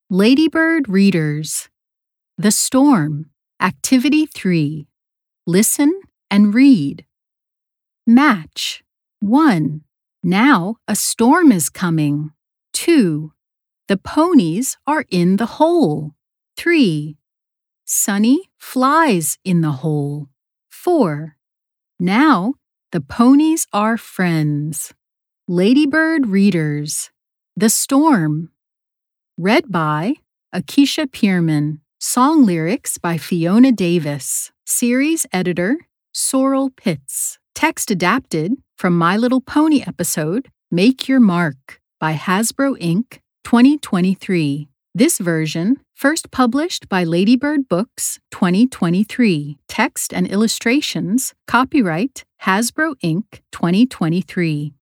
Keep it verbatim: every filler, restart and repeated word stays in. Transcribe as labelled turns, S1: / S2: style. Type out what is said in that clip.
S1: Ladybird Readers. The Storm. Activity three. Listen and read. Match. one. Now a storm is coming. two. The ponies are in the hole. three. Sunny flies in the hole. four. Now the ponies are friends. Ladybird Readers. The Storm. Read by Akeisha Pierman. Song lyrics by Fiona Davis. Series editor Sorrel Pitts. Text adapted from My Little Pony episode Make Your Mark by Hasbro Incorporated twenty twenty-three. This version first published by Ladybird Books twenty twenty-three. Text and illustrations copyright Hasbro Incorporated twenty twenty-three.